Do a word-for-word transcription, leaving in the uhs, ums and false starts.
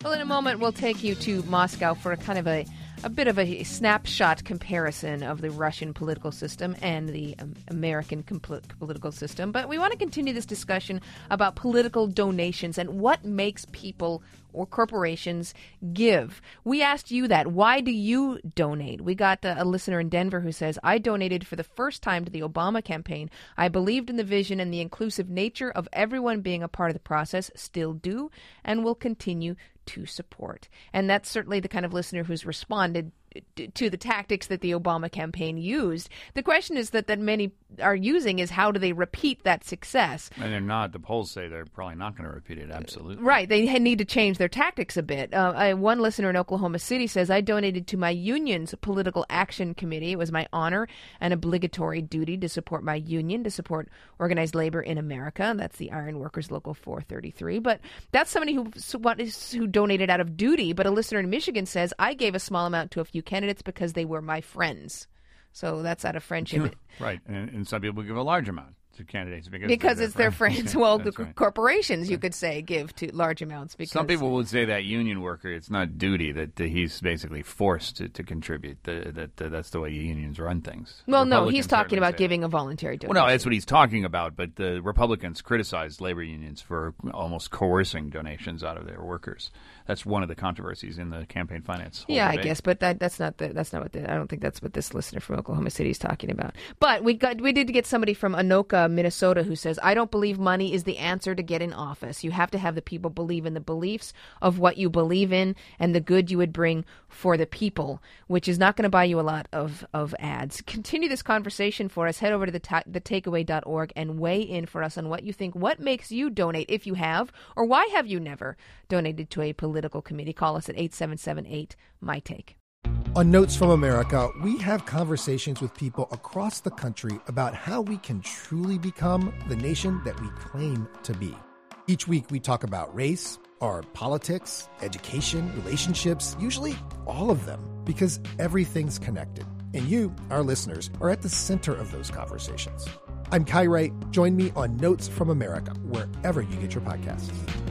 Well, in a moment, we'll take you to Moscow for a kind of a, a bit of a snapshot comparison of the Russian political system and the um, American compl- political system. But we want to continue this discussion about political donations and what makes people or corporations give. We asked you that. Why do you donate? We got a, a listener in Denver who says, I donated for the first time to the Obama campaign. I believed in the vision and the inclusive nature of everyone being a part of the process, still do, and will continue to support. And that's certainly the kind of listener who's responded to the tactics that the Obama campaign used. The question is that, that many are using is how do they repeat that success? And they're not. The polls say they're probably not going to repeat it. Absolutely. Right. They need to change their tactics a bit. Uh, I, one listener in Oklahoma City says, I donated to my union's political action committee. It was my honor and obligatory duty to support my union, to support organized labor in America. That's the Iron Workers Local four thirty-three. But that's somebody who, who donated out of duty. But a listener in Michigan says, I gave a small amount to a few candidates because they were my friends. So that's out of friendship. Right. And, and some people give a large amount to candidates because, because it's their friends. friends. Well, the right. corporations, you could say, give to large amounts. Because some people would say that union worker, it's not duty, that, that he's basically forced to, to contribute. The, that, that That's the way unions run things. Well, no, he's talking about giving that. a voluntary donation. Well, no, that's what he's talking about. But the Republicans criticized labor unions for almost coercing donations out of their workers. That's one of the controversies in the campaign finance. Yeah, debate. I guess, but that, that's not the, that's not what the, I don't think that's what this listener from Oklahoma City is talking about. But we got we did get somebody from Anoka, Minnesota, who says, I don't believe money is the answer to get in office. You have to have the people believe in the beliefs of what you believe in and the good you would bring for the people, which is not going to buy you a lot of, of ads. Continue this conversation for us. Head over to the, ta- the takeaway dot org and weigh in for us on what you think. What makes you donate, if you have, or why have you never donated to a political committee? Call us at eight seven seven eight, M Y Take. On Notes from America, we have conversations with people across the country about how we can truly become the nation that we claim to be. Each week, we talk about race, our politics, education, relationships, usually all of them, because everything's connected. And you, our listeners, are at the center of those conversations. I'm Kai Wright. Join me on Notes from America, wherever you get your podcasts.